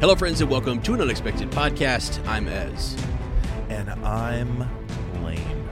Hello, friends, and welcome to an Unexpected Podcast. I'm Ez. And I'm Lane.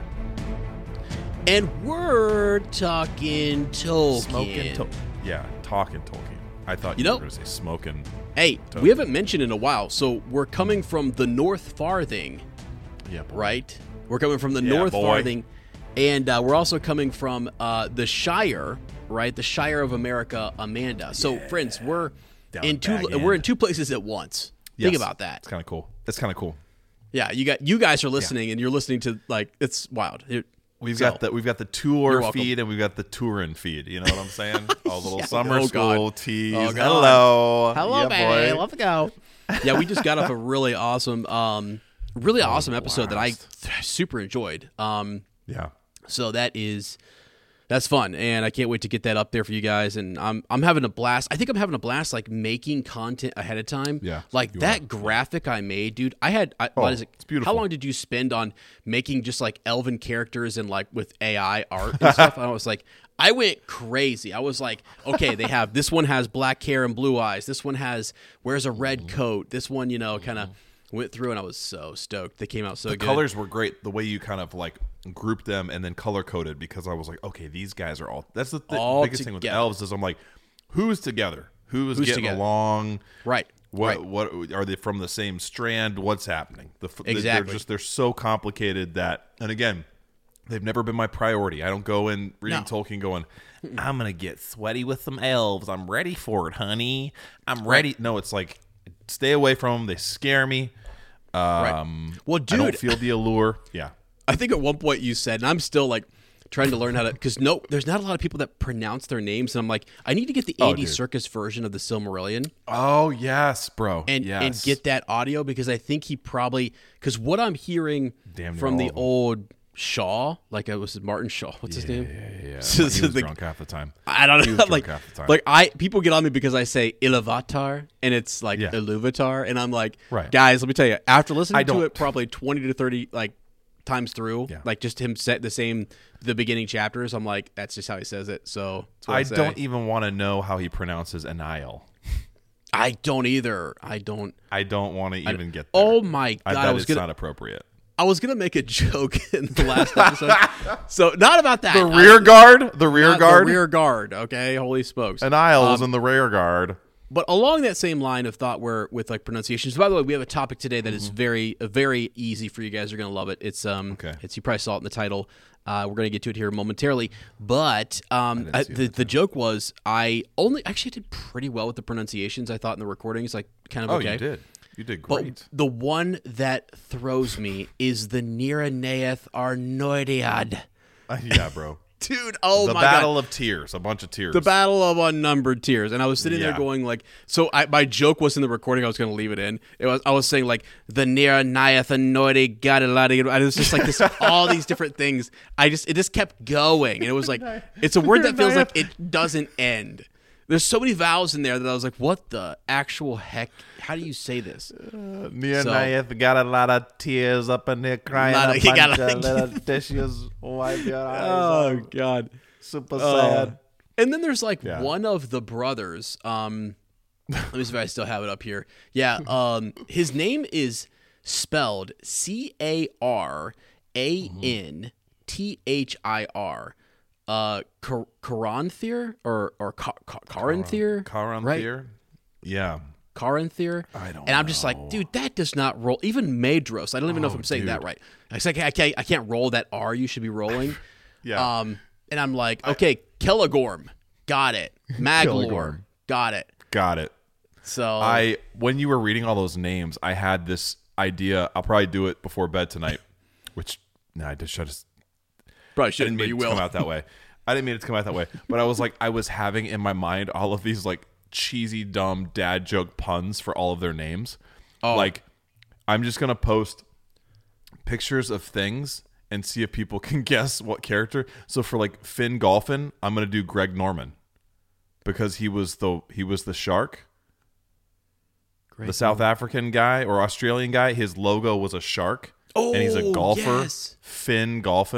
And we're talking Tolkien. Talking Tolkien. I thought you were going to say smoking. Hey, Tolkien. we haven't mentioned in a while, so we're coming from the North Farthing, Yeah, boy. right? We're coming from the Yeah, North boy. Farthing, and we're also coming from the Shire, right? The Shire of America, Amanda. So, friends, we're Down in back we're end. in two places at once. Yes. Think about that. It's kind of cool. It's kind of cool. Yeah, you guys are listening, and you're listening to it's wild. We've got the tour You're welcome. feed and we've got the touring feed. You know what I'm saying? All little Yeah. summer Oh, God. school teas. Oh, God. Hello. Hello, yeah, baby. boy. Let's go. Yeah, we just got off a really awesome episode that I super enjoyed. Yeah. So that's fun, and I can't wait to get that up there for you guys. And I'm having a blast. I think I'm having a blast like making content ahead of time. Yeah, like you that are. graphic I made, dude. What is it? It's beautiful. How long did you spend on making just like elven characters and like with AI art and stuff? I was like, I went crazy. I was like, okay, this one has black hair and blue eyes. This one wears a red coat. This one, kind of went through, and I was so stoked. They came out so The good. colors were great. The way you kind of like grouped them and then color coded, because I was like, okay, these guys are all. That's the All biggest thing with together. elves is I'm like, who's together? Who's getting together? along? Right. What Right. what are they from the same strand? What's happening? Exactly. They're so complicated that, and again, they've never been my priority. I don't go in reading No. Tolkien going, I'm gonna get sweaty with some elves. I'm ready for it, honey. I'm ready. No, it's like, stay away from them. They scare me. Well, I dude, don't feel the allure. Yeah. I think at one point you said, and I'm still like trying to learn how to, because there's not a lot of people that pronounce their names, and I'm like, I need to get the Andy dude. Serkis version of the Silmarillion Oh yes, bro. and get that audio, because I think he probably, because what I'm hearing Damn near from all the of them. old Shaw, like it was Martin Shaw, what's his name? Yeah. So He was the- drunk half the time. I don't He know, was like drunk half the time. people get on me because I say Iluvatar and it's like Yeah. Iluvatar, and I'm like, Right. guys, let me tell you, after listening I to don't- it probably 20 to 30 like times through, Yeah. like just him set the beginning chapters, I'm like, that's just how he says it. So that's what I say. don't even want to know how he pronounces Anile. I don't either. I don't want to even get there. Oh my god! I bet it's not appropriate. I was gonna make a joke in the last episode, so not about that. The rear guard. The rear Not guard. The rear guard. Okay, holy spokes. Anile was in the rear guard. But along that same line of thought, with like pronunciations. By the way, we have a topic today that is very very easy for you guys. You're gonna love it. It's Okay. It's, you probably saw it in the title. We're gonna get to it here momentarily. But see the joke was I actually did pretty well with the pronunciations. I thought in the recordings, like kind of Oh, okay. You did But great. the one that throws me is the Niranaeth Arnoidiad. Yeah, bro. Dude, oh The my Battle god. of Tears. A bunch of tears. The Battle of Unnumbered Tears. And I was sitting there Yeah. going like, so my joke was in the recording, I was going to leave it in. I was saying like, the Niranaeth Arnoidiad. I was just like this, all these different things. It just kept going. And it was like, it's a word that feels like it doesn't end. There's so many vowels in there that I was like, what the actual heck? How do you say this? Niranaeth got a lot of tears up in there crying. He got a- little tissues. Wipe your eyes. Oh, God. Super sad. And then there's like Yeah. one of the brothers. Let me see if I still have it up here. Yeah. His name is spelled Caranthir. Caranthir or Caranthir? Caranthir? Yeah. Caranthir. I don't And I'm just like, dude, that does not roll. Even Madros. I don't even know if I'm saying that dude. right. It's like I can't roll that R you should be rolling. Yeah. And I'm like, okay, Kelagorm, got it. Maglor, Kelagorm. got it. Got it. So When you were reading all those names, I had this idea. I'll probably do it before bed tonight, which, I just shut us. probably I shouldn't, didn't but mean you it to will. come out that way. I didn't mean it to come out that way. But I was like, I was having in my mind all of these like cheesy, dumb dad joke puns for all of their names. Oh. Like, I'm just gonna post pictures of things and see if people can guess what character. So for like Finn Golfin, I'm gonna do Greg Norman because he was the shark. The South African guy or Australian guy, his logo was a shark. Oh, and he's a golfer. yes. Finn Golfin.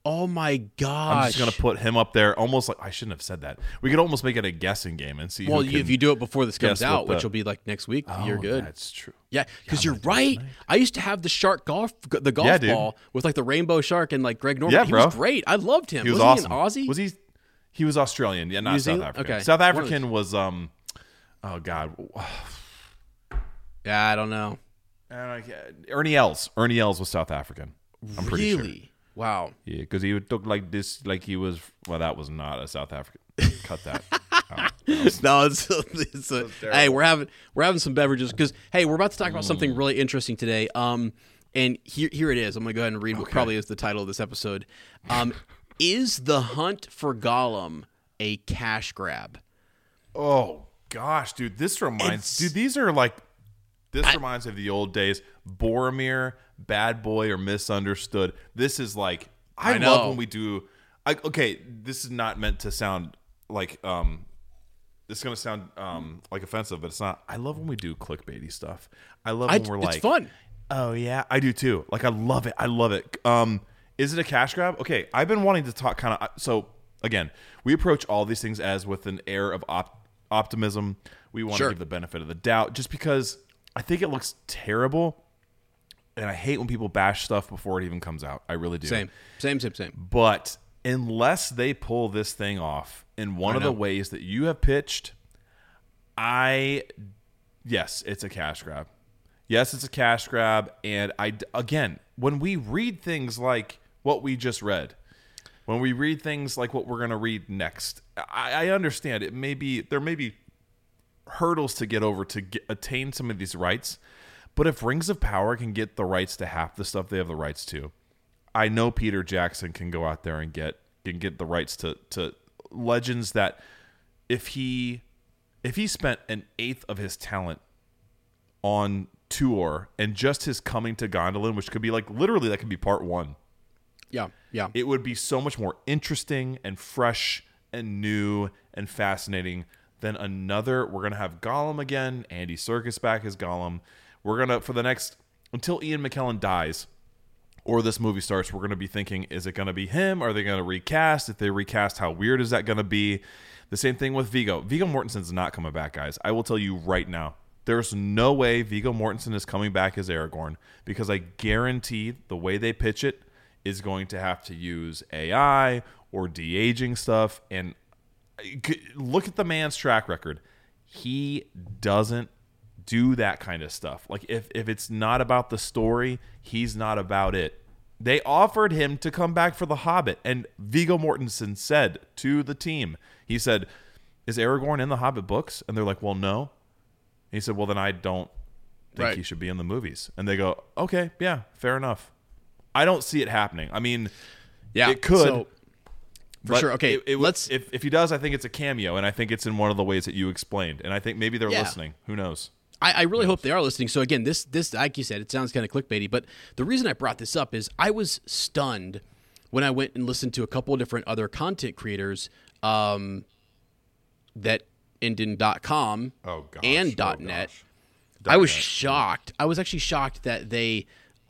Oh my gosh! I'm just gonna put him up there, almost like I shouldn't have said that. We could almost make it a guessing game and see. Well, who can if you do it before this comes guess out, what which will be like next week, you're good. That's true. Yeah, because you're right. I used to have the golf dude. ball with like the rainbow shark and like Greg Norman. Yeah, he bro. was great. I loved him. He was Wasn't awesome. He an Aussie? Was he? He was Australian. Yeah, not New South Zealand? African. Okay. South One of African was Oh God. Yeah, I don't know. Ernie Els. Ernie Els was South African. I'm pretty sure. Really? Wow. Yeah, because he would look like this, like he was. Well, that was not a South African. Cut that. No, it's hey, we're having some beverages because hey, we're about to talk about something really interesting today. And here it is. I'm gonna go ahead and read what probably is the title of this episode. Is the hunt for Gollum a cash grab? Oh gosh, dude, this reminds. Dude, these are like. This reminds me of the old days. Boromir, Bad Boy, or Misunderstood. This is like I love when we do. Okay, this is not meant to sound like This is gonna sound like offensive, but it's not. I love when we do clickbaity stuff. I love when we're like, it's fun. Oh yeah, I do too. Like I love it. I love it. Is it a cash grab? Okay, I've been wanting to talk kind of. So again, we approach all these things as with an air of optimism. We want to give the benefit of the doubt, just because I think it looks terrible, and I hate when people bash stuff before it even comes out. I really do. Same. But unless they pull this thing off in one of the ways that you have pitched, yes, it's a cash grab. Yes, it's a cash grab. And again, when we read things like what we just read, when we read things like what we're going to read next, I understand there may be hurdles to get over to attain some of these rights. But if Rings of Power can get the rights to half the stuff they have the rights to, I know Peter Jackson can go out there and get the rights to legends that if he spent an eighth of his talent on tour and just his coming to Gondolin, which could be like literally that could be part one. Yeah. It would be so much more interesting and fresh and new and fascinating than another. We're gonna have Gollum again. Andy Serkis back as Gollum. We're gonna for the next until Ian McKellen dies. Or this movie starts, we're going to be thinking, is it going to be him? Are they going to recast? If they recast, how weird is that going to be? The same thing with Viggo. Viggo Mortensen's not coming back, guys. I will tell you right now. There's no way Viggo Mortensen is coming back as Aragorn, because I guarantee the way they pitch it is going to have to use AI or de-aging stuff. And look at the man's track record. He doesn't do that kind of stuff. Like if it's not about the story, he's not about it. They offered him to come back for The Hobbit, and Viggo Mortensen said to the team, he said, "Is Aragorn in the Hobbit books?" And they're like, "Well, no." He said, "Well, then I don't think he should be in the movies." And they go, "Okay, yeah, fair enough." I don't see it happening. I mean, it could. So, for sure. Okay, let's. If he does, I think it's a cameo, and I think it's in one of the ways that you explained. And I think maybe they're listening. Who knows? I really hope they are listening. So again, this like you said, it sounds kind of clickbaity, but the reason I brought this up is I was stunned when I went and listened to a couple of different other content creators that end in .com and .net. I was shocked. I was actually shocked that they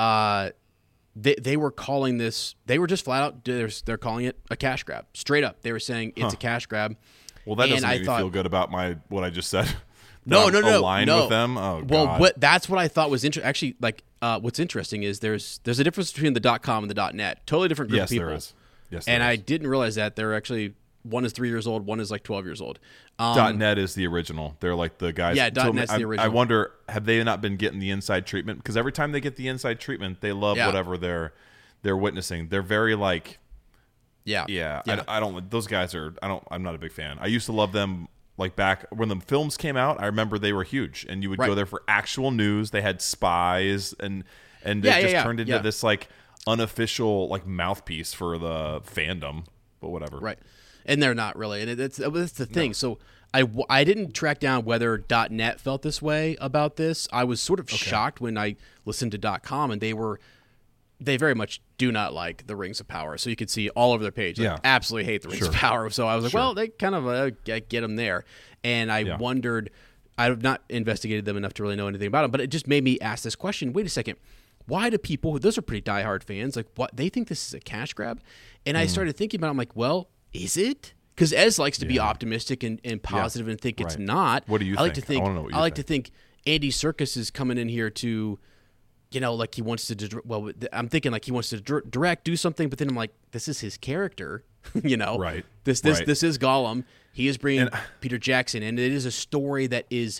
were calling this. They were just flat out. They're calling it a cash grab. Straight up, they were saying it's a cash grab. Well, that doesn't make me feel good about what I just said. No. Aligned with them. Oh, God. Well, that's what I thought was interesting. Actually, like, what's interesting is there's a difference between the .com and the .net. Totally different group of people. Yes, there is. And I didn't realize that they're actually one is 3 years old, one is like 12 years old. .net is the original. They're like the guys. Yeah, .net's the original. I wonder, have they not been getting the inside treatment? Because every time they get the inside treatment, they love whatever they're witnessing. They're very like, yeah. I don't. Those guys are. I'm not a big fan. I used to love them. Like back when the films came out, I remember they were huge, and you would go there for actual news. They had spies, and it just turned into this like unofficial like mouthpiece for the fandom, but whatever. Right, and they're not really, and that's the thing. No. So I didn't track down whether .net felt this way about this. I was sort of shocked when I listened to .com, and they very much do not like the Rings of Power. So you could see all over their page. They absolutely hate the Rings of Power. So I was like, well, they kind of get them there. And I wondered, I have not investigated them enough to really know anything about them, but it just made me ask this question. Wait a second. why do people, those are pretty diehard fans, like what they think this is a cash grab? And I started thinking about it, I'm like, well, is it? Because Ez likes to be optimistic and positive and think it's not. What do you think? I wanna know what you I like think. to think Andy Serkis is coming in here to, like he wants to, I'm thinking like he wants to direct, do something, but then I'm like, this is his character, Right. This is Gollum. He is bringing And- Peter Jackson, and it is a story that is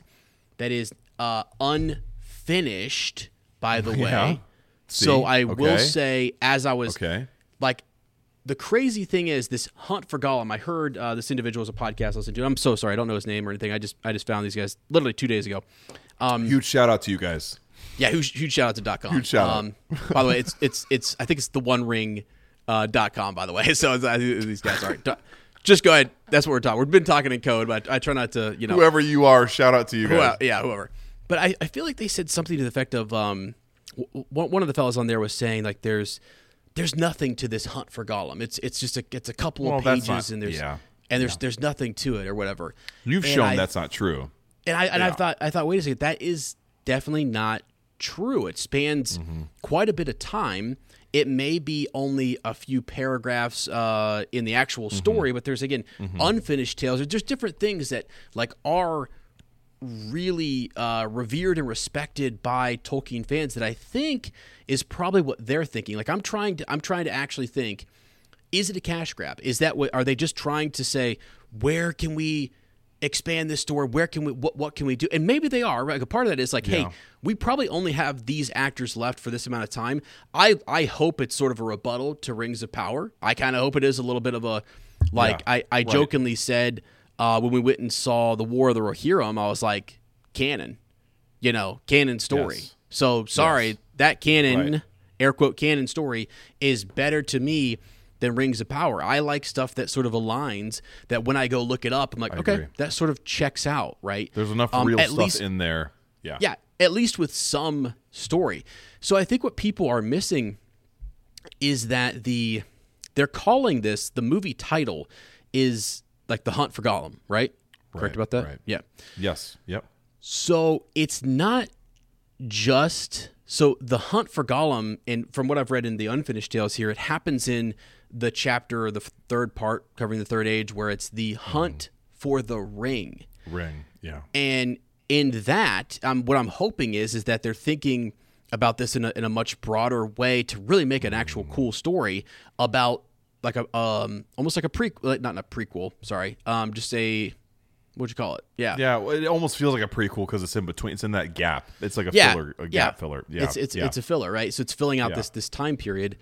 unfinished, by the Yeah. way. See? So I will Okay. say, as I was Okay. like, the crazy thing is this hunt for Gollum. I heard this individual was a podcast I listened to. I'm so sorry, I don't know his name or anything. I just found these guys literally 2 days ago. Huge shout out to you guys. Yeah, huge shout out to .com. Huge shout out. By the way, it's I think it's the One Ring .com, by the way. So these guys are just go ahead. That's what we're talking. We've been talking in code, but I try not to Whoever you are, shout out to you guys. whoever. But I feel like they said something to the effect of one of the fellas on there was saying like there's nothing to this hunt for Gollum. It's just a couple of that's pages not- and there's nothing to it or whatever. You've And shown that's not true. I thought wait a second, that is definitely not true. It spans quite a bit of time. It may be only a few paragraphs in the actual story, but there's again unfinished tales. There's just different things that like are really revered and respected by Tolkien fans that I think is probably what they're thinking. Like I'm trying to actually think, is it a cash grab? Is that what, are they just trying to say, where can we expand this story? Where can we, what can we do? And maybe they are, right? Like a part of that is like, hey, we probably only have these actors left for this amount of time. I hope it's sort of a rebuttal to Rings of Power. I kind of hope it is a little bit of a, like, I jokingly said, when we went and saw the War of the Rohirrim, I was like, canon story. Yes. So sorry, Yes. that canon, Right. air quote canon story is better to me than Rings of Power. I like stuff that sort of aligns, that when I go look it up, I'm like, okay, agree. that sort of checks out, right? There's enough real at stuff least, in there. Yeah. yeah, at least with some story. So I think what people are missing is that they're calling this, the movie title is like The Hunt for Gollum, right? Correct about that? right. Yeah. Yes. Yep. So it's not just, so the hunt for Gollum, and from what I've read in the unfinished tales here, it happens in the chapter, the third part covering the Third Age, where it's the hunt for the ring. Ring. Yeah. And in that, what I'm hoping is that they're thinking about this in a much broader way to really make an actual cool story about like a almost like a prequel, not a prequel, sorry, just a, what'd you call it? Yeah. Yeah. Well, it almost feels like a prequel because it's in between. It's in that gap. It's like a filler, a gap filler. Yeah. It's a filler, right? So it's filling out this time period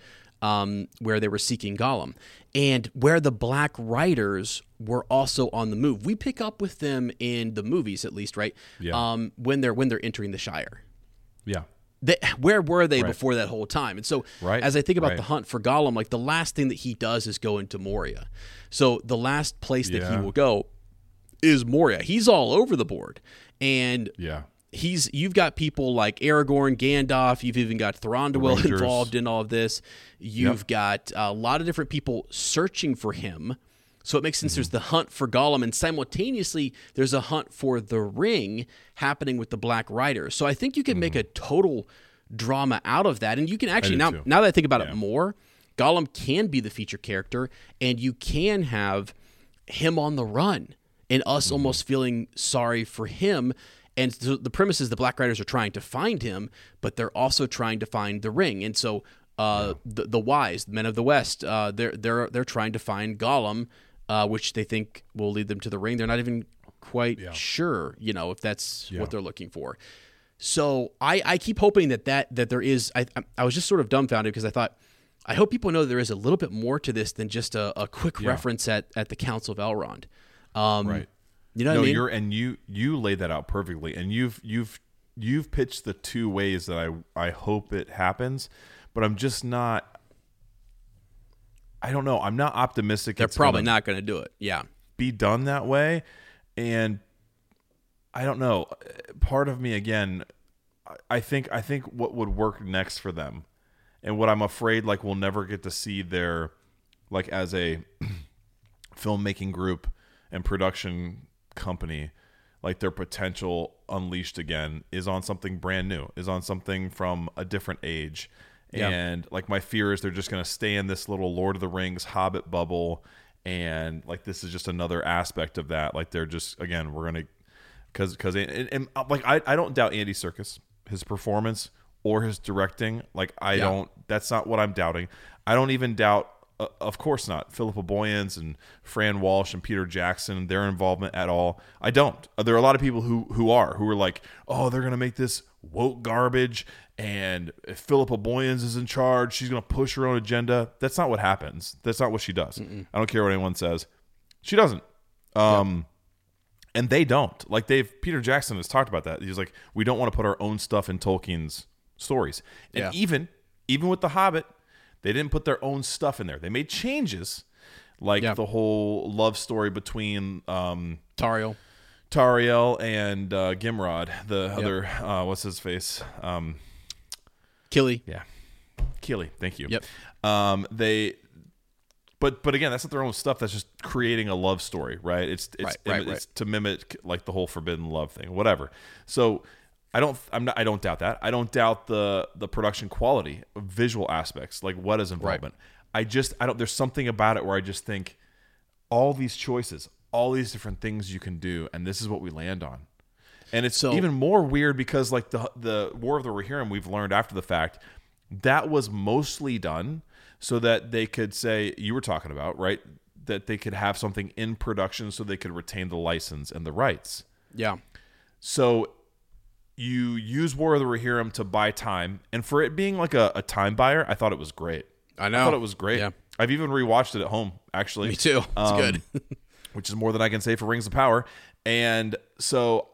where they were seeking Gollum, and where the Black Riders were also on the move. We pick up with them in the movies, at least, right? Yeah. When they're entering the Shire. Yeah. Where were they before that whole time? And so as I think about the hunt for Gollum, like the last thing that he does is go into Moria. So the last place that he will go is Moria. He's all over the board. And you've got people like Aragorn, Gandalf, you've even got Thranduil involved in all of this. You've got a lot of different people searching for him. So it makes sense. There's the hunt for Gollum, and simultaneously there's a hunt for the ring happening with the Black Riders. So I think you can make a total drama out of that. And you can actually, now that I think about it more, Gollum can be the feature character, and you can have him on the run and us almost feeling sorry for him. And so the premise is the Black Riders are trying to find him, but they're also trying to find the ring. And so the wise, the men of the West, they're trying to find Gollum, which they think will lead them to the ring. They're not even quite sure, if that's what they're looking for. So I keep hoping that there is. I was just sort of dumbfounded because I thought, I hope people know that there is a little bit more to this than just a quick reference at the Council of Elrond. Right. You know what I mean? You laid that out perfectly, and you've pitched the two ways that I hope it happens, but I'm just not. I don't know. I'm not optimistic. They're probably not going to do it. Yeah. Be done that way, and I don't know. Part of me, again, I think what would work next for them, and what I'm afraid like we'll never get to see their, like as a filmmaking group and production company, like their potential unleashed again is on something brand new, is on something from a different age. Yeah. And like my fear is they're just going to stay in this little Lord of the Rings Hobbit bubble, and like this is just another aspect of that. Like they're just, again, we're going to, because like I don't doubt Andy Serkis, his performance or his directing. Like I don't, that's not what I'm doubting. I don't even doubt, of course not, Philippa Boyens and Fran Walsh and Peter Jackson, their involvement at all. I don't. There are a lot of people who are like, oh, they're going to make this woke garbage, and if Philippa Boyens is in charge, she's going to push her own agenda. That's not what happens. That's not what she does. I don't care what anyone says. She doesn't. And they don't. Like Peter Jackson has talked about that. He's like, we don't want to put our own stuff in Tolkien's stories. And even with The Hobbit, they didn't put their own stuff in there. They made changes, like the whole love story between Tauriel and Gimrod, the other what's his face, Killy. Yeah, Keely. Thank you. Yep. But again, that's not their own stuff. That's just creating a love story, right? It's to mimic like the whole forbidden love thing, whatever. So I don't doubt that. I don't doubt the production quality, visual aspects, like what is involvement. Right. I don't. There's something about it where I just think all these choices, all these different things you can do, and this is what we land on. And it's even more weird because like the War of the Rohirrim, we've learned after the fact, that was mostly done so that they could say, you were talking about, right, that they could have something in production so they could retain the license and the rights. Yeah. So you use War of the Rohirrim to buy time, and for it being like a time buyer, I thought it was great. I know. I thought it was great. Yeah. I've even rewatched it at home, actually. Me too. It's good. Which is more than I can say for Rings of Power. And so,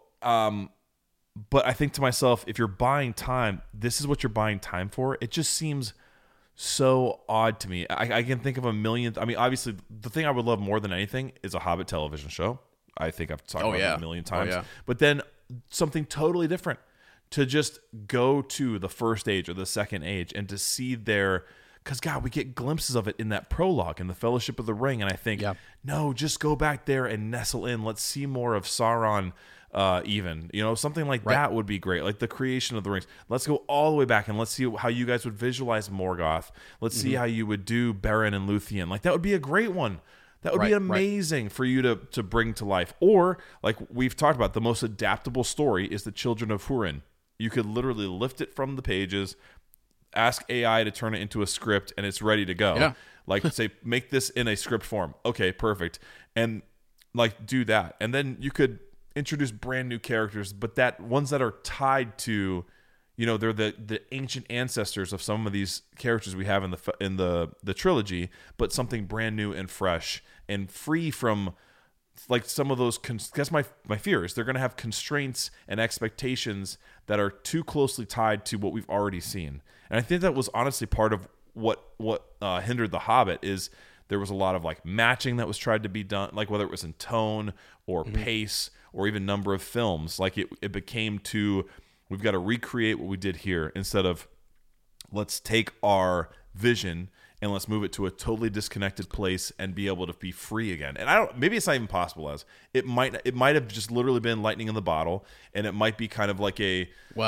but I think to myself, if you're buying time, this is what you're buying time for. It just seems so odd to me. I can think of a million. I mean, obviously, the thing I would love more than anything is a Hobbit television show. I think I've talked about it a million times. But then something totally different, to just go to the first age or the second age and to see their, because God, we get glimpses of it in that prologue in the Fellowship of the Ring, and I think, no, just go back there and nestle in. Let's see more of Sauron. Even, something like that would be great. Like the creation of the rings. Let's go all the way back and let's see how you guys would visualize Morgoth. Let's see how you would do Beren and Luthien. Like that would be a great one. That would be amazing for you to bring to life. Or like we've talked about, the most adaptable story is the Children of Hurin. You could literally lift it from the pages, ask AI to turn it into a script, and it's ready to go. Yeah. Like say, make this in a script form. Okay, perfect. And like do that. And then you could introduce brand new characters, but ones that are tied to, they're the ancient ancestors of some of these characters we have in the trilogy, but something brand new and fresh and free from like some of those. That's my fear is they're going to have constraints and expectations that are too closely tied to what we've already seen. And I think that was honestly part of what hindered The Hobbit is there was a lot of like matching that was tried to be done, like whether it was in tone or pace or even number of films. Like it became we've got to recreate what we did here instead of let's take our vision and let's move it to a totally disconnected place and be able to be free again. And maybe it's not even possible as it might have just literally been lightning in the bottle, and it might be kind of like a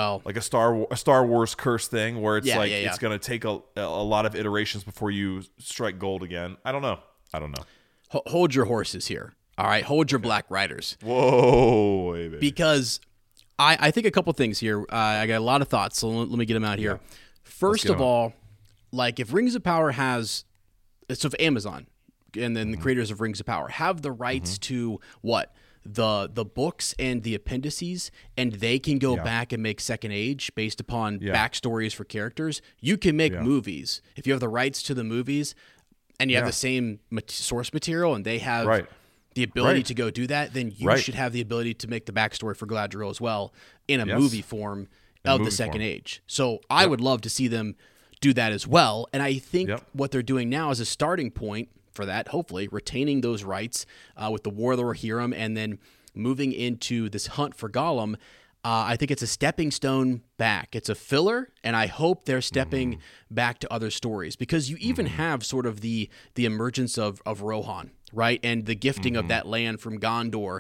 Star Wars curse thing where it's it's going to take a lot of iterations before you strike gold again. I don't know. Hold your horses here. All right, hold your black riders. Whoa, baby. Because I think a couple things here. I got a lot of thoughts, so let me get them out here. Yeah. First of all, like if Rings of Power if Amazon and then the creators of Rings of Power have the rights to the books and the appendices, and they can go back and make Second Age based upon backstories for characters, you can make movies. If you have the rights to the movies and you have the same source material and they have the ability to go do that, then you should have the ability to make the backstory for Galadriel as well in a movie form of the Second Age. So I would love to see them do that as well. And I think what they're doing now is a starting point for that, hopefully retaining those rights with the War of the Rohirrim and then moving into this hunt for Gollum. I think it's a stepping stone back. It's a filler, and I hope they're stepping back to other stories because you even have sort of the emergence of Rohan, right? And the gifting of that land from Gondor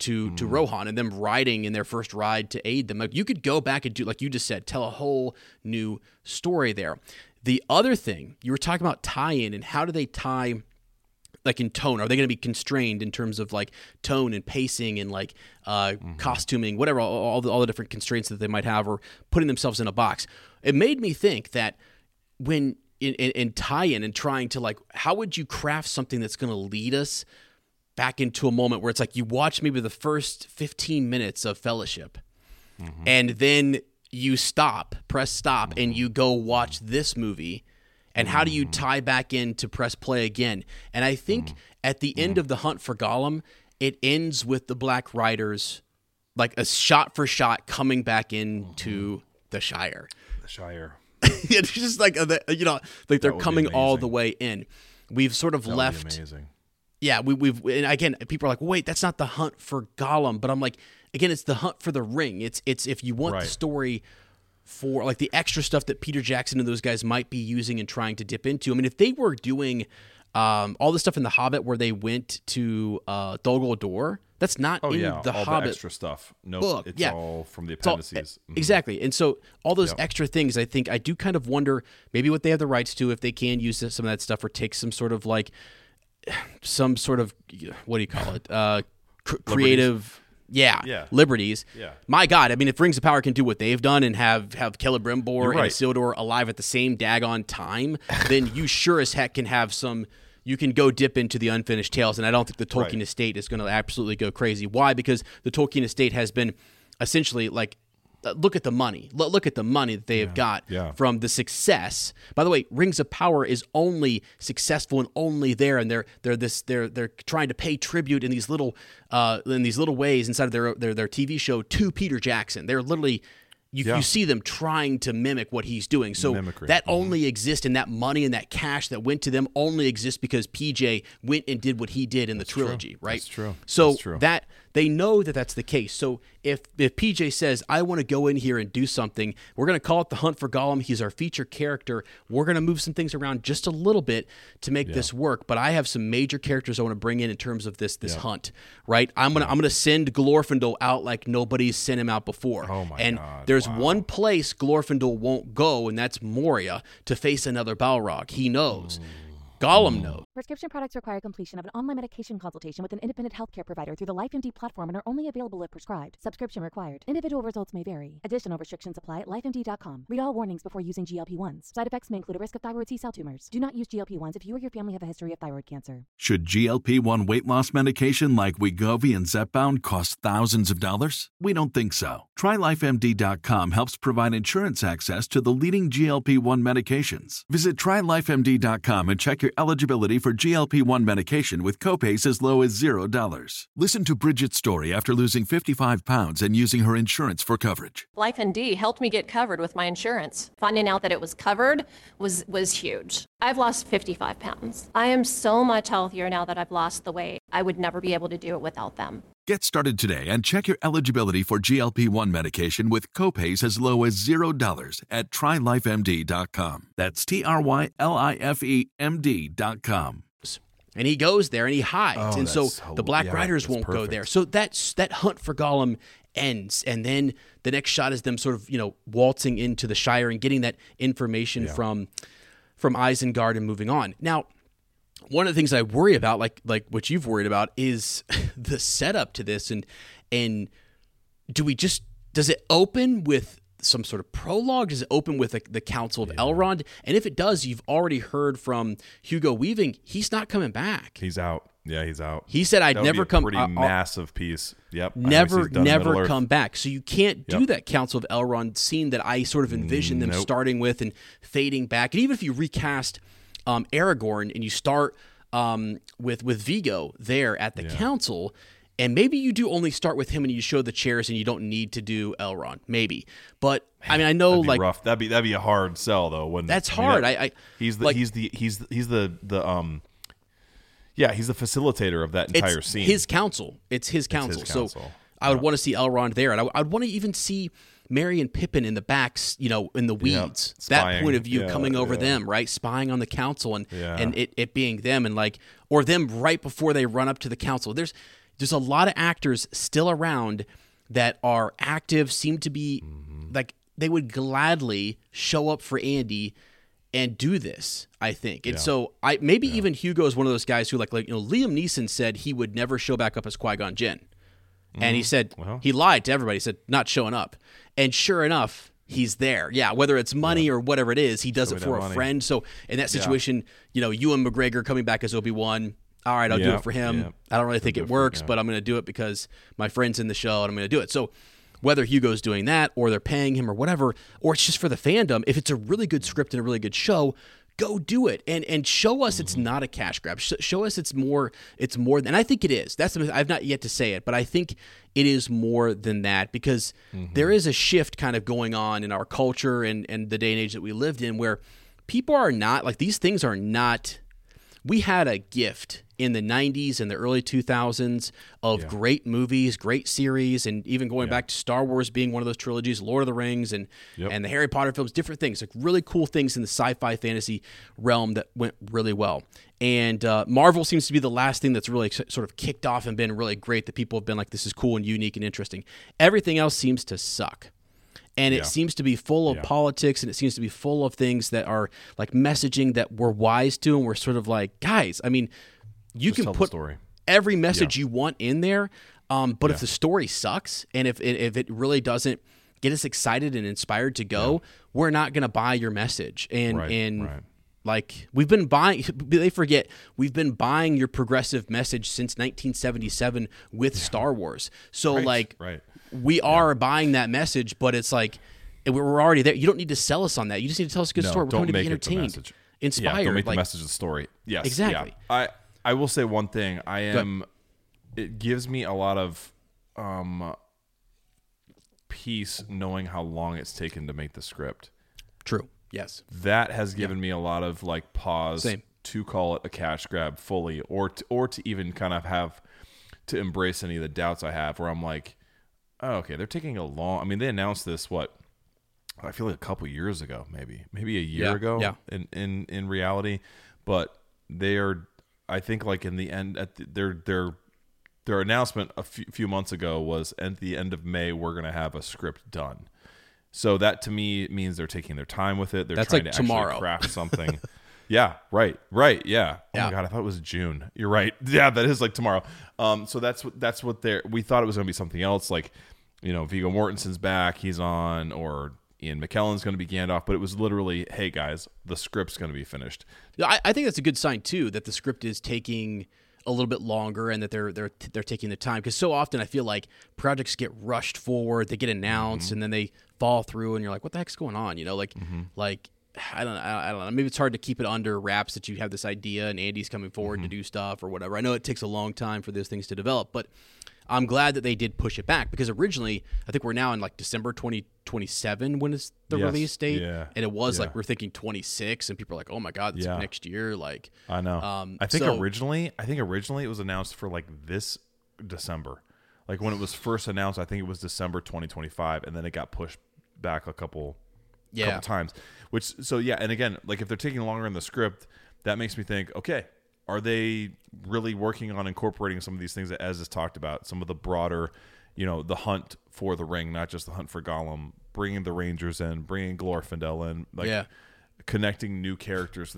to Rohan and them riding in their first ride to aid them. Like, you could go back and do, like you just said, tell a whole new story there. The other thing, you were talking about tie-in and how do they tie, like in tone? Are they going to be constrained in terms of like tone and pacing and like costuming, whatever, all the different constraints that they might have, or putting themselves in a box? It made me think that when in tie-in and trying to like, how would you craft something that's going to lead us back into a moment where it's like you watch maybe the first 15 minutes of Fellowship and then you press stop, and you go watch this movie, and how do you tie back in to press play again? And I think at the end of The Hunt for Gollum, it ends with the Black Riders, like a shot for shot coming back into the Shire. The Shire. It's just like, you know, like they're coming all the way in. We've sort of left. Amazing. Yeah, we've and again, people are like, wait, that's not the Hunt for Gollum. But I'm like, again, it's the Hunt for the Ring. It's if you want the story for like the extra stuff that Peter Jackson and those guys might be using and trying to dip into. I mean, if they were doing all the stuff in The Hobbit where they went to Dol Guldur, that's not in the all Hobbit the extra stuff. book. It's all from the appendices. Exactly. And so all those extra things, I think, I do kind of wonder maybe what they have the rights to, if they can use some of that stuff or take some sort of like, some sort of, what do you call it? Creative... liberties. Yeah. My God, I mean, if Rings of Power can do what they've done and have Celebrimbor and Isildur alive at the same daggone time, then you sure as heck can have some. You can go dip into the Unfinished Tales, and I don't think the Tolkien estate is going to absolutely go crazy. Why? Because the Tolkien estate has been essentially like, look at the money. Look at the money that they have got from the success. By the way, Rings of Power is only successful and only there, and they're trying to pay tribute in these little ways inside of their TV show to Peter Jackson. They're literally. You see them trying to mimic what he's doing. So that only exists, and that money and that cash that went to them only exists because PJ went and did what he did in the trilogy, right? That's true. So that they know that that's the case. So if PJ says, I want to go in here and do something, we're going to call it The Hunt for Gollum. He's our feature character. We're going to move some things around just a little bit to make this work. But I have some major characters I want to bring in terms of this hunt, right? I'm gonna send Glorfindel out like nobody's sent him out before. Oh my and God. there's one place Glorfindel won't go, and that's Moria, to face another Balrog. He knows. Gollum knows. Prescription products require completion of an online medication consultation with an independent healthcare provider through the LifeMD platform and are only available if prescribed. Subscription required. Individual results may vary. Additional restrictions apply at lifemd.com. Read all warnings before using GLP-1s. Side effects may include a risk of thyroid C-cell tumors. Do not use GLP-1s if you or your family have a history of thyroid cancer. Should GLP-1 weight loss medication like Wegovy and Zepbound cost thousands of dollars? We don't think so. TryLifeMD.com helps provide insurance access to the leading GLP-1 medications. Visit TryLifeMD.com and check your eligibility for GLP-1 medication with copays as low as $0. Listen to Bridget's story after losing 55 pounds and using her insurance for coverage. LifeMD helped me get covered with my insurance. Finding out that it was covered was huge. I've lost 55 pounds. I am so much healthier now that I've lost the weight. I would never be able to do it without them. Get started today and check your eligibility for GLP-1 medication with copays as low as $0 at TryLifeMD.com. That's TryLifeMD.com. And he goes there and he hides. And so the Black Riders won't go there. So that Hunt for Gollum ends. And then the next shot is them sort of, waltzing into the Shire and getting that information from Isengard and moving on. Now, one of the things I worry about, like what you've worried about, is the setup to this. And does it open with some sort of prologue? Does it open with the Council of Elrond? And if it does, you've already heard from Hugo Weaving. He's not coming back. He's out. Yeah, he's out. He said, "I'd never come." Pretty massive piece. Yep. Never come back. So you can't do that Council of Elrond scene that I sort of envisioned them starting with and fading back. And even if you recast Aragorn and you start with Viggo there at the council, and maybe you do only start with him and you show the chairs and you don't need to do Elrond, maybe. But I mean, I know that'd be rough. That'd be a hard sell though. Wouldn't that's it? hard. He's the facilitator of that entire scene. His council. It's his council. So I would want to see Elrond there, and I'd want to even see Merry and Pippin in the backs, in the weeds. Spying. That point of view coming over them, right? Spying on the council and it being them, and or them right before they run up to the council. there's a lot of actors still around that are active, seem to be like they would gladly show up for Andy and do this, I think. And so even Hugo is one of those guys who like Liam Neeson said he would never show back up as Qui-Gon Jinn. And he said he lied to everybody. He said not showing up. And sure enough, he's there. Yeah, whether it's money or whatever it is, he does it for a friend. So in that situation, Ewan McGregor coming back as Obi-Wan, all right, I'll do it for him. Yeah. I don't really think it works, but I'm going to do it because my friend's in the show and I'm going to do it. So whether Hugo's doing that or they're paying him or whatever, or it's just for the fandom, if it's a really good script and a really good show, go do it and show us it's not a cash grab. Show us it's more than, I think it is. I've not yet to say it, but I think it is more than that because there is a shift kind of going on in our culture and the day and age that we lived in where people are not, like these things are not, we had a gift in the 90s and the early 2000s of great movies, great series, and even going back to Star Wars being one of those trilogies, Lord of the Rings and the Harry Potter films, different things, like really cool things in the sci-fi fantasy realm that went really well. And Marvel seems to be the last thing that's really sort of kicked off and been really great that people have been like, this is cool and unique and interesting. Everything else seems to suck. And it seems to be full of politics, and it seems to be full of things that are like messaging that we're wise to, and we're sort of like, guys, I mean, you can put every message you want in there, but if the story sucks, and if it really doesn't get us excited and inspired to go, we're not going to buy your message. And like we've been buying, they forget, we've been buying your progressive message since 1977 with Star Wars. So we are buying that message, but it's like we're already there. You don't need to sell us on that. You just need to tell us a good story. We're going to be entertained, inspired. Yeah, don't make the message the story. Yes, exactly. Yeah. I will say one thing. It gives me a lot of peace knowing how long it's taken to make the script. True. Yes. That has given me a lot of like pause to call it a cash grab fully, or to even kind of have to embrace any of the doubts I have, where I'm like, oh, okay, they're taking a long. I mean, they announced this I feel like a couple years ago, maybe a year ago. Yeah. In reality, but they are. I think like in the end, their announcement a few months ago was at the end of May we're going to have a script done. So that to me means they're taking their time with it. They're trying to actually craft something. Yeah, right, yeah. Oh my God, I thought it was June. You're right. Yeah, that is like tomorrow. So that's what we thought it was going to be something else, like Viggo Mortensen's back, he's on, or Ian McKellen's going to be Gandalf, but it was literally, hey guys, the script's going to be finished. I think that's a good sign too, that the script is taking a little bit longer and that they're taking the time, because so often I feel like projects get rushed forward, they get announced and then they fall through, and you're like, what the heck's going on? Like I don't know. Maybe it's hard to keep it under wraps that you have this idea and Andy's coming forward to do stuff or whatever. I know it takes a long time for those things to develop, but I'm glad that they did push it back, because originally I think we're now in like December 2027 when is the release date, and it was like we're thinking 26, and people are like, oh my God, it's next year. Like I know. I think originally it was announced for like this December. Like when it was first announced, I think it was December 2025, and then it got pushed back a couple times. And again, like if they're taking longer in the script, that makes me think, okay, are they really working on incorporating some of these things that Ez has talked about, some of the broader, the hunt for the ring, not just the hunt for Gollum, bringing the Rangers in, bringing Glorfindel in, connecting new characters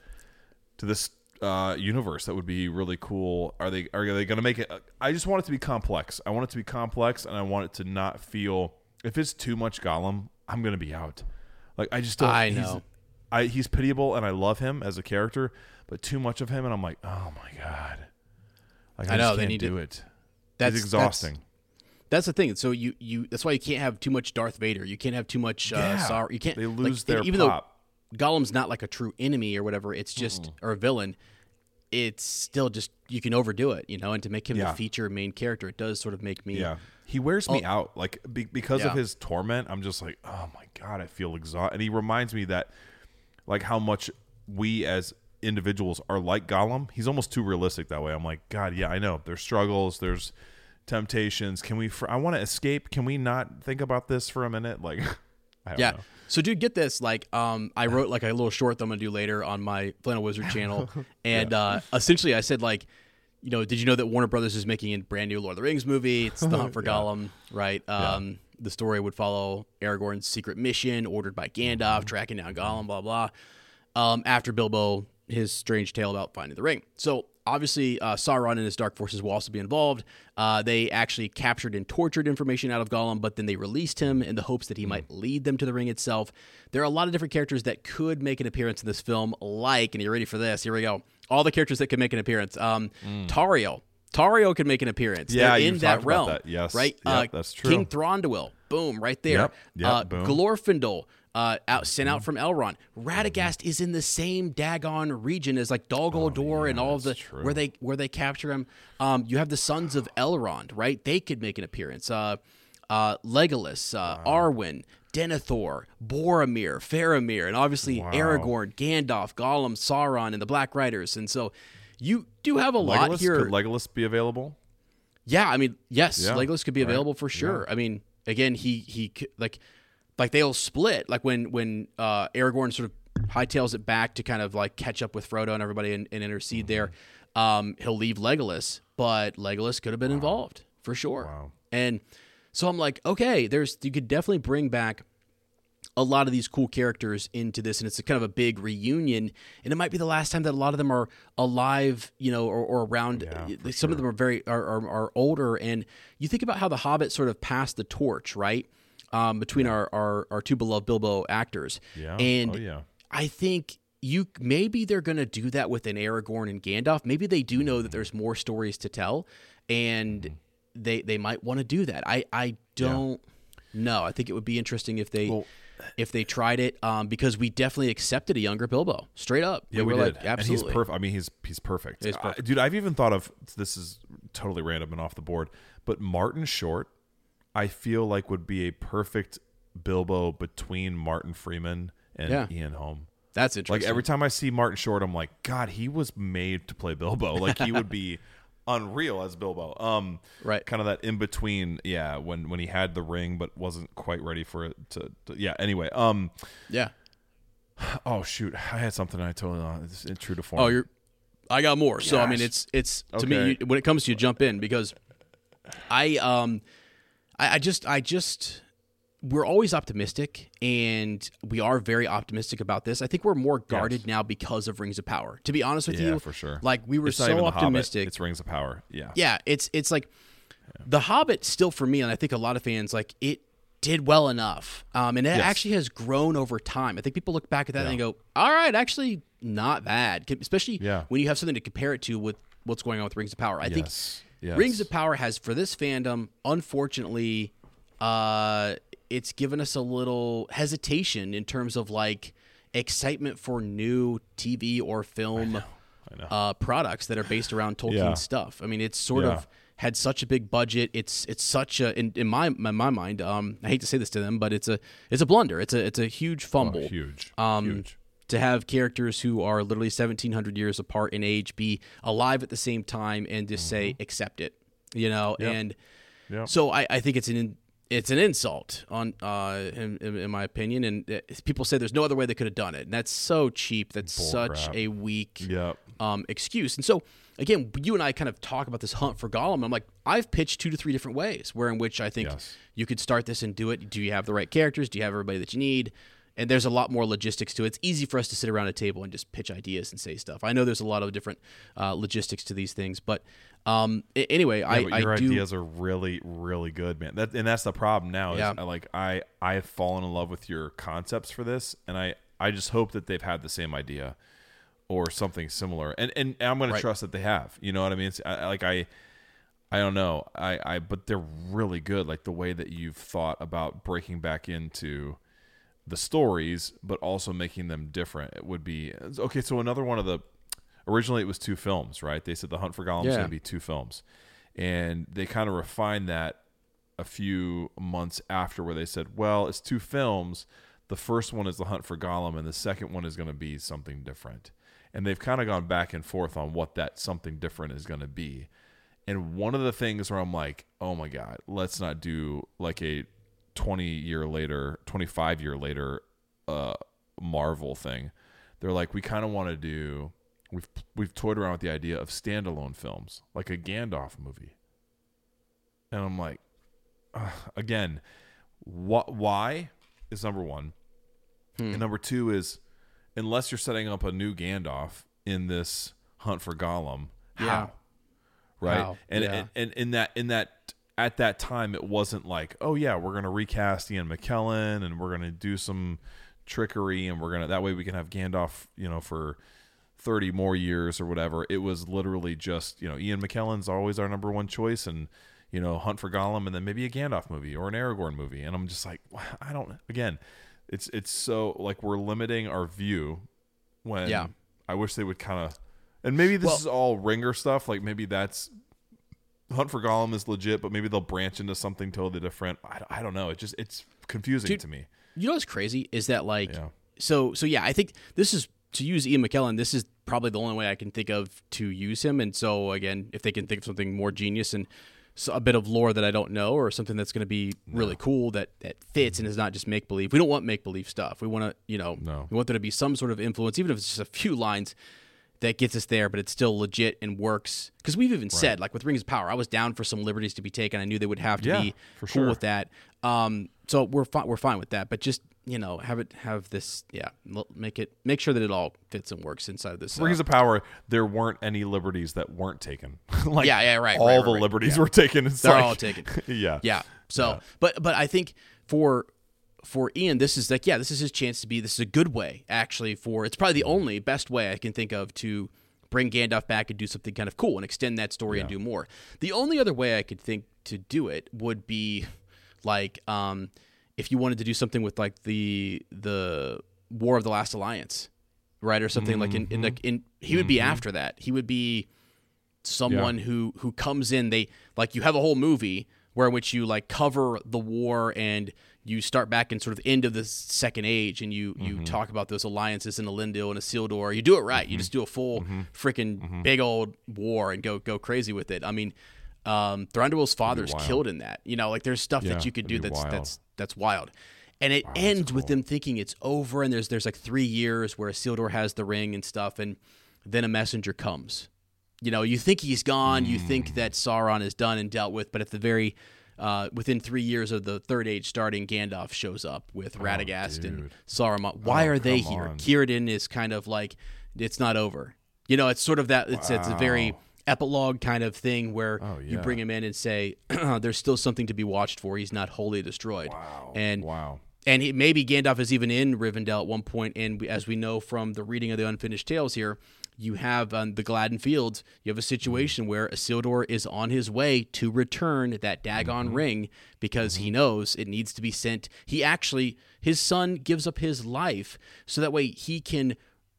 to this universe? That would be really cool. Are they going to make it? I just want it to be complex. I want it to be complex, and I want it to not feel. If it's too much Gollum, I'm going to be out. Like I just don't. I know. He's pitiable, and I love him as a character, but too much of him, and I'm like, oh my God. Like I know they need to do it. That's exhausting. That's the thing. So you that's why you can't have too much Darth Vader. You can't have too much Sauron. You can't. They lose their even pop. Though Gollum's not like a true enemy or whatever. It's just or a villain. It's still just you can overdo it, and to make him the feature main character, it does sort of make me. Yeah, he wears me out. Like because of his torment, I'm just like, oh my God, I feel exhausted. And he reminds me that, like, how much we as individuals are like Gollum. He's almost too realistic that way. I'm like, God, yeah, I know. There's struggles. There's temptations. I want to escape. Can we not think about this for a minute? Like, I don't know. So, dude, get this. Like, I wrote like a little short that I'm gonna do later on my Flannel Wizard channel, and essentially I said like, did you know that Warner Brothers is making a brand new Lord of the Rings movie? It's The Hunt for Gollum, right? The story would follow Aragorn's secret mission ordered by Gandalf, tracking down Gollum, blah, blah. After Bilbo, his strange tale about finding the ring. So obviously, Sauron and his dark forces will also be involved. They actually captured and tortured information out of Gollum, but then they released him in the hopes that he might lead them to the ring itself. There are a lot of different characters that could make an appearance in this film, like, and you're ready for this, here we go, all the characters that could make an appearance. Tauriel. Tauriel could make an appearance. Yeah, in that realm. That. Yes. Right? Yep, that's true. King Thranduil. Boom, right there. Boom. Glorfindel. Sent out from Elrond. Radagast is in the same daggone region as like Dol Guldur and all of the true. where they capture him. You have the sons of Elrond, right? They could make an appearance. Legolas, Arwen, Denethor, Boromir, Faramir, and obviously Aragorn, Gandalf, Gollum, Sauron, and the Black Riders. And so you do have a lot here. Could Legolas be available? Yeah, I mean, yes, Yeah, Legolas could be available for sure. I mean, again, he like they'll split. Like when Aragorn sort of hightails it back to kind of like catch up with Frodo and everybody and intercede there. He'll leave Legolas, but Legolas could have been involved for sure. Wow. And so I'm like, okay, you could definitely bring back a lot of these cool characters into this, and it's a kind of a big reunion, and it might be the last time that a lot of them are alive, or around. Yeah, Some of them are older, and you think about how The Hobbit sort of passed the torch, right, between our two beloved Bilbo actors. Yeah. And I think maybe they're going to do that with an Aragorn and Gandalf. Maybe they do know that there's more stories to tell, and they might want to do that. I don't know. I think it would be interesting if they tried it, because we definitely accepted a younger Bilbo, straight up. Yeah, we were did. like, absolutely. And he's perfect. I mean, he's perfect. He's perfect. Dude, I've even thought of, this is totally random and off the board, but Martin Short, I feel like would be a perfect Bilbo between Martin Freeman and Ian Holm. That's interesting. Like every time I see Martin Short, I'm like, God, he was made to play Bilbo. Like he would be unreal as Bilbo. Right. Kind of that in between. Yeah. When he had the ring, but wasn't quite ready for it to yeah. Anyway. Yeah. Oh shoot. I had something I totally it's true to form. Oh, I got more. So I mean, Yes. it's to me, when it comes to you, jump in, because I just we're always optimistic, and we are very optimistic about this. I think we're more guarded now because of Rings of Power. To be honest with you, Yeah, for sure. Like we were It's not so even The Hobbit, optimistic. it's Rings of Power. Yeah. Yeah, it's like The Hobbit still for me, and I think a lot of fans, like, it did well enough, and it actually has grown over time. I think people look back at that and go, "All right, actually not bad," especially when you have something to compare it to with what's going on with Rings of Power. I think Rings of Power has, for this fandom, unfortunately, it's given us a little hesitation in terms of like excitement for new TV or film products that are based around Tolkien stuff. I mean, it's sort of had such a big budget. It's such a in my mind. I hate to say this to them, but it's a blunder. It's a huge fumble. Oh, huge. To have characters who are literally 1,700 years apart in age be alive at the same time and just say accept it, and so I think it's an insult on in my opinion, and people say there's no other way they could have done it, and that's so cheap. That's such a weak excuse. And so again, you and I kind of talk about this hunt for Gollum. I'm like, I've pitched 2 to 3 different ways in which I think you could start this and do it. Do you have the right characters? Do you have everybody that you need? And there's a lot more logistics to it. It's easy for us to sit around a table and just pitch ideas and say stuff. I know there's a lot of different logistics to these things, but anyway, but your ideas are really, really good, man. And that's the problem now. Is I have fallen in love with your concepts for this, and I just hope that they've had the same idea or something similar. And I'm going to trust that they have. You know what I mean? I don't know. But they're really good. Like the way that you've thought about breaking back into the stories, but also making them different. It would be okay. So another one of the originally it was 2 films, right? They said The Hunt for Gollum was going to be 2 films, and they kind of refined that a few months after, where they said, well, it's 2 films. The first one is The Hunt for Gollum, and the second one is going to be something different. And they've kind of gone back and forth on what that something different is going to be. And one of the things where I'm like, oh my God, let's not do like a 25 year later Marvel thing. They're like, we kind of want to do we've toyed around with the idea of standalone films, like a Gandalf movie. And I'm like, again, why is number one. And number two is, unless you're setting up a new Gandalf in this Hunt for Gollum, how? Right? How? And in that at that time, it wasn't like, oh yeah, we're gonna recast Ian McKellen and we're gonna do some trickery and that way we can have Gandalf, for 30 more years or whatever. It was literally just, Ian McKellen's always our number one choice, and Hunt for Gollum, and then maybe a Gandalf movie or an Aragorn movie. And I'm just like, it's so like we're limiting our view when I wish they would kind of, and maybe this is all ringer stuff. Like maybe that's Hunt for Gollum is legit, but maybe they'll branch into something totally different. I don't know. It's confusing to me. You know what's crazy is that so I think this is, to use Ian McKellen, this is probably the only way I can think of to use him. And so again, if they can think of something more genius and a bit of lore that I don't know, or something that's going to be really cool that fits and is not just make believe. We don't want make believe stuff. We want to, we want there to be some sort of influence, even if it's just a few lines that gets us there, but it's still legit and works. Because we've even said, like with Rings of Power, I was down for some liberties to be taken. I knew they would have to be cool with that. So we're fine with that. But just have this, make sure that it all fits and works inside this. Rings of Power, there weren't any liberties that weren't taken. Like right. All the liberties were taken. They're all taken. Yeah. So, but I think for Ian, this is this is his chance to be. This is a good way, actually. It's probably the only best way I can think of to bring Gandalf back and do something kind of cool and extend that story and do more. The only other way I could think to do it would be like, if you wanted to do something with like the War of the Last Alliance, right, or something like in he would be after that. He would be someone who comes in. You have a whole movie where in which you like cover the war and you start back in sort of end of the Second Age, and you talk about those alliances in Elendil and Isildur. You do it right. You just do a full freaking big old war and go crazy with it. I mean, Thranduil's father's killed in that. There's stuff that you could do that's wild. And it ends with them thinking it's over, and there's like 3 years where Isildur has the ring and stuff, and then a messenger comes. You think he's gone, you think that Sauron is done and dealt with, but at the very within 3 years of the Third Age starting, Gandalf shows up with Radagast and Saruman. Why are they here? Círdan is kind of like, it's not over. It's sort of that. It's a very epilogue kind of thing where you bring him in and say, there's still something to be watched for. He's not wholly destroyed. And maybe Gandalf is even in Rivendell at one point, and as we know from the reading of the Unfinished Tales here, you have on the Gladden Fields, you have a situation where Isildur is on his way to return that Dagon ring because he knows it needs to be sent. His son gives up his life so that way he can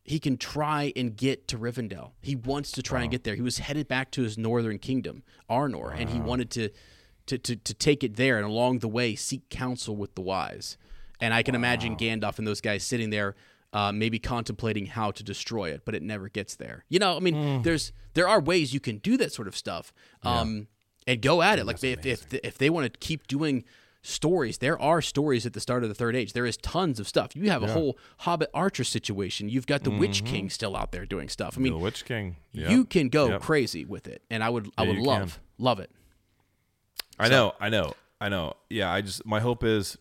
try and get to Rivendell. He wants to try and get there. He was headed back to his northern kingdom, Arnor, and he wanted to take it there, and along the way seek counsel with the wise. And I can imagine Gandalf and those guys sitting there, maybe contemplating how to destroy it, but it never gets there. There are ways you can do that sort of stuff, and go at it. Like if they want to keep doing stories, there are stories at the start of the Third Age. There is tons of stuff. You have a whole Hobbit Archer situation. You've got the Witch King still out there doing stuff. I mean, the Witch King. You can go crazy with it, and I would love it. I know. Yeah, my hope is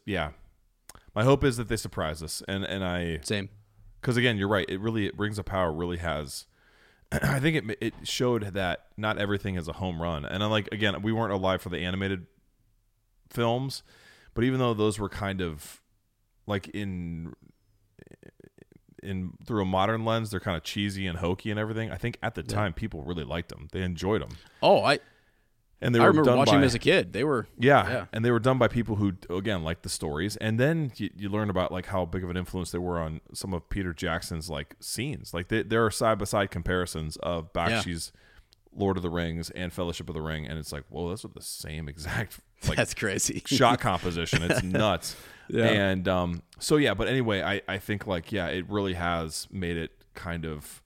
that they surprise us, and I same. Because again, you're right. It Rings of Power really has. I think it showed that not everything is a home run, and again, we weren't alive for the animated films, but even though those were kind of like in through a modern lens, they're kind of cheesy and hokey and everything. I think at the time people really liked them. They enjoyed them. And I remember watching them as a kid. They were and they were done by people who again liked the stories. And then you learn about like how big of an influence they were on some of Peter Jackson's like scenes. Like there are side by side comparisons of Bakshi's Lord of the Rings and Fellowship of the Ring, and it's like, whoa, those are the same exact. Like, that's crazy. Shot composition. It's nuts. And but anyway, I think it really has made it kind of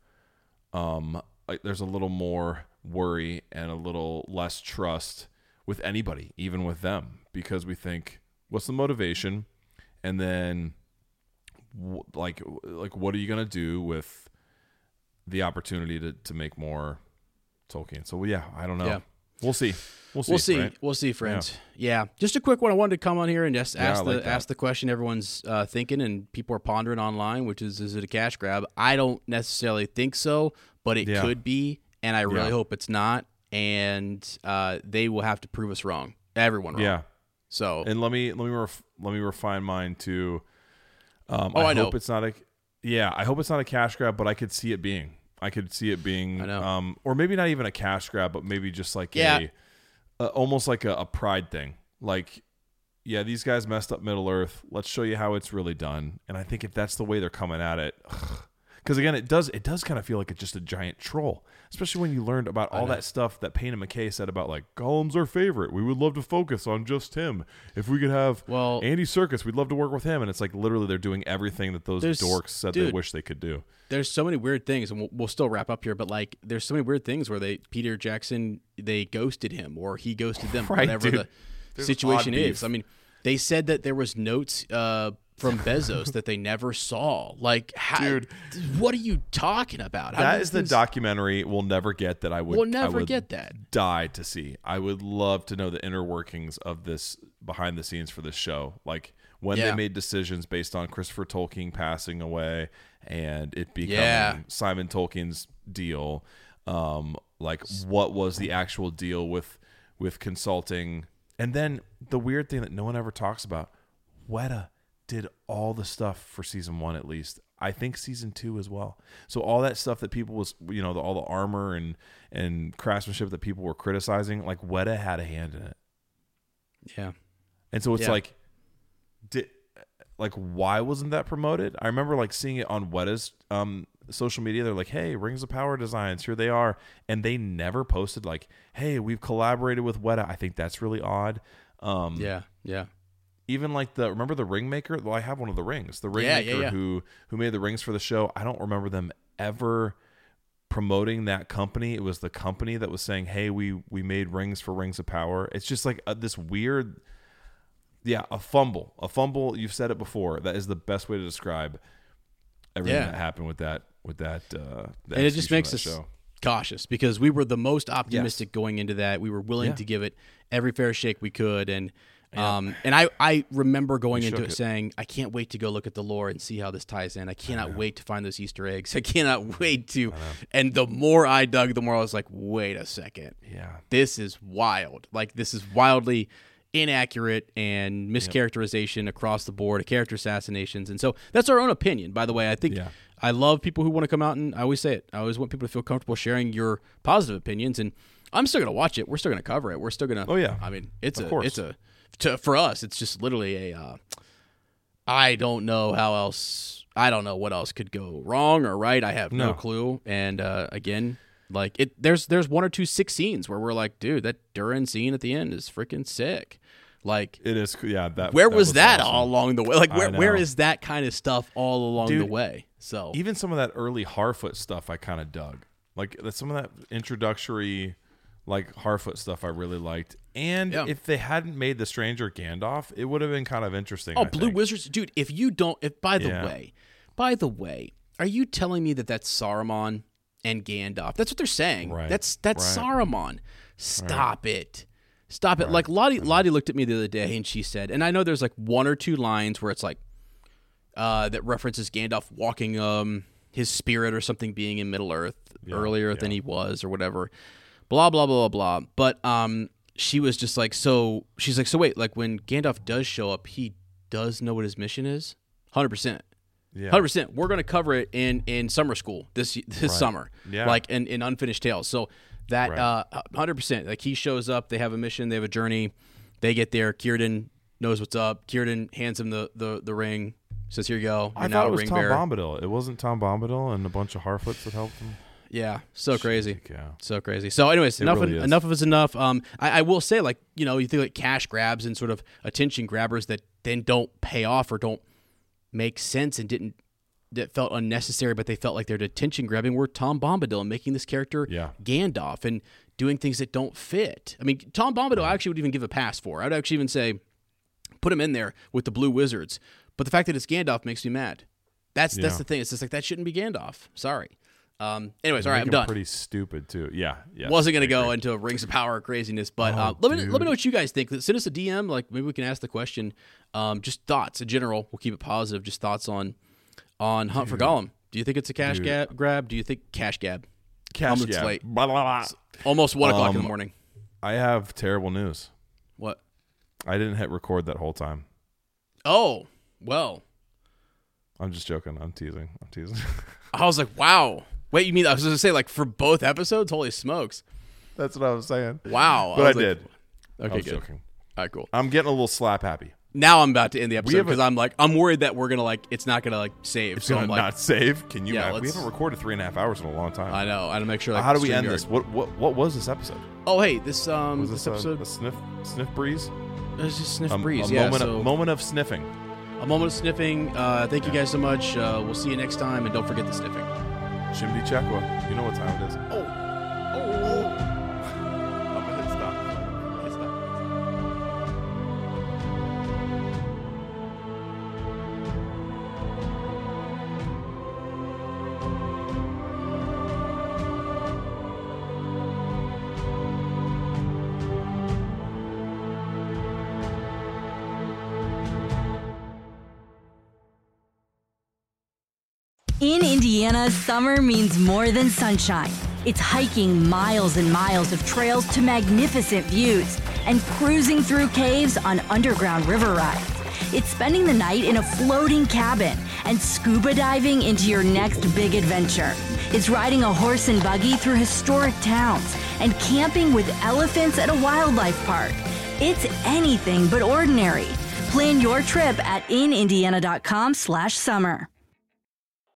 like there's a little more worry and a little less trust with anybody, even with them, because we think, what's the motivation? And then like what are you going to do with the opportunity to make more Tolkien. So yeah, I don't know. Yeah. We'll see. We'll see. Right? We'll see, friends. Yeah. Just a quick one. I wanted to come on here and just ask that. the question everyone's thinking and people are pondering online, which is it a cash grab? I don't necessarily think so, but it could be, and I really hope it's not. And they will have to prove us wrong. Everyone wrong. Yeah. So and let me refine mine too. I know. hope it's not I hope it's not a cash grab, but I could see it being. I know. Or maybe not even a cash grab, but maybe just like almost like a pride thing. Like, yeah, these guys messed up Middle Earth. Let's show you how it's really done. And I think if that's the way they're coming at it, because again, it does kind of feel like it's just a giant troll, especially when you learned about all that stuff that Payne and McKay said about like Gollum's our favorite. We would love to focus on just him. If we could have Andy Serkis, we'd love to work with him. And it's like literally they're doing everything that those dorks said they wish they could do. There's so many weird things, and we'll still wrap up here, but like there's so many weird things where Peter Jackson, they ghosted him or he ghosted them, right, whatever the situation is. I mean, they said that there was notes from Bezos that they never saw. Like, what are you talking about? That is the documentary we'll never get that I would get that. Die to see. I would love to know the inner workings of this behind the scenes for this show. Like when they made decisions based on Christopher Tolkien passing away and it becoming Simon Tolkien's deal. Like what was the actual deal with consulting? And then the weird thing that no one ever talks about, Weta did all the stuff for season 1 at least. I think season 2 as well. So all that stuff that people was, all the armor and craftsmanship that people were criticizing, like Weta had a hand in it. Yeah. And so it's why wasn't that promoted? I remember like seeing it on Weta's social media. They're like, hey, Rings of Power designs, here they are. And they never posted like, hey, we've collaborated with Weta. I think that's really odd. Yeah. Even like remember the ring maker? Well, I have one of the rings. The ring maker who made the rings for the show. I don't remember them ever promoting that company. It was the company that was saying, hey, we made rings for Rings of Power. It's just like this weird, a fumble. A fumble, you've said it before. That is the best way to describe everything that happened with that. And it just makes us cautious because we were the most optimistic going into that. We were willing to give it every fair shake we could. And I remember going into it saying, I can't wait to go look at the lore and see how this ties in. I cannot wait to find those Easter eggs. I cannot wait to. And the more I dug, the more I was like, wait a second. Yeah. This is wild. Like, this is wildly inaccurate and mischaracterization across the board, character assassinations. And so that's our own opinion, by the way. I think I love people who want to come out, and I always say it. I always want people to feel comfortable sharing your positive opinions. And I'm still going to watch it. We're still going to cover it. We're still going to. Oh, yeah. I mean, for us, it's just literally I don't know how else. I don't know what else could go wrong or right. I have no clue. And again, like there's 1 or 2 sick scenes where we're like, dude, that Durin scene at the end is freaking sick. Like it is, where was that awesome. all along the way? Like where is that kind of stuff all along the way? So even some of that early Harfoot stuff, I kind of dug. Like some of that introductory, like Harfoot stuff, I really liked. And if they hadn't made the Stranger Gandalf, it would have been kind of interesting. Oh, Blue Wizards, dude! If you don't, by the way, are you telling me that that's Saruman and Gandalf? That's what they're saying. Right. That's Saruman. Stop it. Stop it. Like Lottie looked at me the other day and she said, and I know there's like 1 or 2 lines where it's like that references Gandalf walking his spirit or something being in Middle Earth earlier than he was or whatever. Blah blah blah blah. But she was just like, so she's like, so wait, like when Gandalf does show up, he does know what his mission is? 100%. Yeah. 100%. We're going to cover it in summer school this summer. Yeah. Like in Unfinished Tales. So that 100%. Like he shows up, they have a mission, they have a journey, they get there, Círdan knows what's up. Círdan hands him the ring, says, here you go. I thought it was Tom Bombadil. It wasn't Tom Bombadil and a bunch of Harfoots that helped him. Yeah, so crazy. So crazy. So anyways, enough of enough. I will say, like, you think like cash grabs and sort of attention grabbers that then don't pay off or don't make sense and that felt unnecessary, but they felt like they're attention grabbing, were Tom Bombadil and making this character Gandalf and doing things that don't fit. I mean, Tom Bombadil I actually would even give a pass for. I'd actually even say put him in there with the Blue Wizards. But the fact that it's Gandalf makes me mad. That's the thing. It's just like, that shouldn't be Gandalf. Sorry. Anyways, all right, Make I'm them done. Pretty stupid too. Yeah. Wasn't going to I go agree. into Rings of Power craziness, but Oh, let me dude. know what you guys think. Send us a DM. Like maybe we can ask the question. Just thoughts in general. We'll keep it positive. Just thoughts on Hunt for Gollum. Do you think it's a cash grab? Do you think cash gab? Cash It's gab. late. Blah, blah, blah. Almost 1 o'clock in the morning. I have terrible news. What? I didn't hit record that whole time. Oh, well. I'm just joking. I'm teasing. I was like, wow. Wait, you mean I was going to say like for both episodes? Holy smokes! That's what I was saying. Wow. But I was like- did. Okay, I was good. joking. All right, cool. I'm getting a little slap happy. Now I'm about to end the episode have a- because I'm worried that we're gonna it's not gonna save. It's So gonna I'm like, not save. Can you? Yeah, we let's- haven't recorded 3.5 hours in a long time. I know. I gotta make sure. How do we end StreamYard- this? What was this episode? Oh, hey, this Was this this episode a sniff breeze? It's just sniff A breeze. Yeah, moment of sniffing. a moment of sniffing. Thank you guys so much. We'll see you next time, and don't forget the sniffing. Chimney Chekwa. You know what time it is. Oh. I'm gonna hit stop. In Indiana, summer means more than sunshine. It's hiking miles and miles of trails to magnificent views and cruising through caves on underground river rides. It's spending the night in a floating cabin and scuba diving into your next big adventure. It's riding a horse and buggy through historic towns and camping with elephants at a wildlife park. It's anything but ordinary. Plan your trip at inindiana.com/summer.